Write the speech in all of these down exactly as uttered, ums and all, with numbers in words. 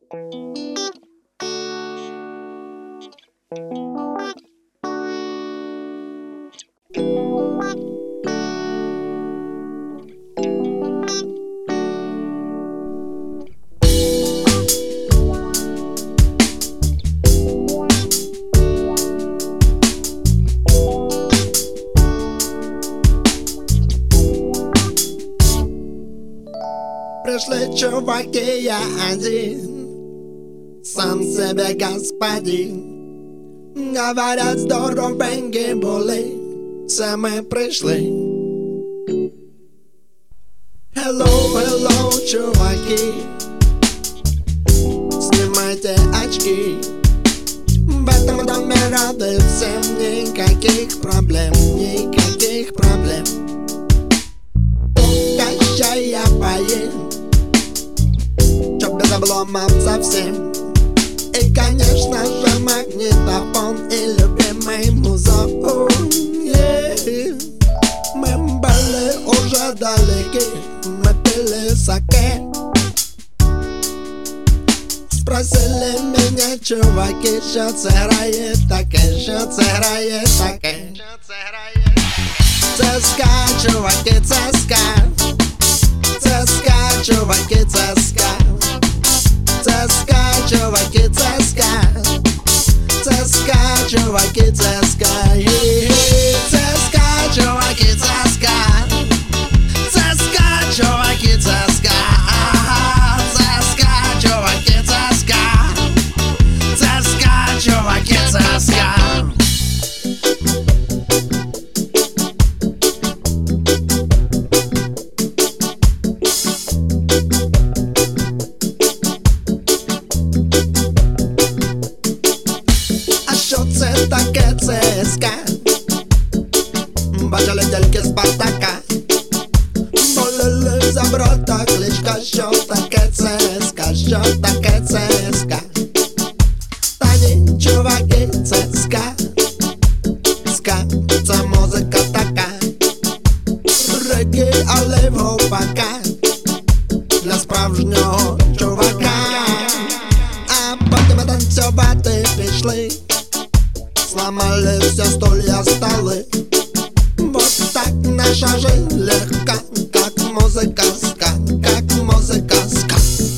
Пришли чуваки, я один, сам себе господин. Говорят, здоровенькі були, це ми прийшли. Hello, hello, чуваки, снимайте очки. В этом доме рады всем, никаких проблем, никаких проблем. Угощай, я поем, чтоб без обломов совсем. И, конечно же, магнитофон и любимый музон. Yeah. Мы были уже далеки, мы пили саке. Спросили меня чуваки, що це грає таке, що це грає таке. Це ска, чуваки, це ска. Це ска, чуваки, це ска. Це ска, чуваки, це ска. Це ска, чуваки, це ска. Це ска, чуваки, це ска. Це ска, чуваки, це ска. Це ска, чуваки, це ска. Це ска, чуваки, це ска. Це таке ЦСКА, бачили тільки Спартака. Болели за брата кличка, що таке ЦСКА, що таке ЦСКА. Та ні, чуваки, це ска. Ска, це музика така. Реки, але в гопака для справжнього чувака. А потім танцювати пішли. Сломали все стулья, столы. Вот так наша жизнь легка, как музыка ска, как музыка ска.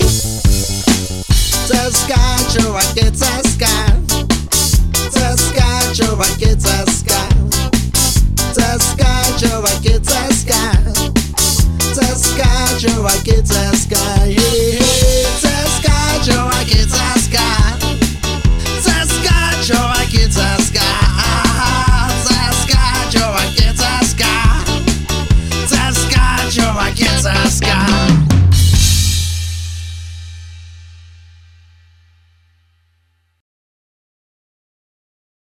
Це ска, чуваки, це ска. Це ска, чуваки, це ска. Це ска, чуваки, це ска. Це ска, чуваки, це ска. Це ска, чуваки, це ска. Це ска, чуваки, це ска. Це ска, чуваки, це ска. Це ска, чуваки.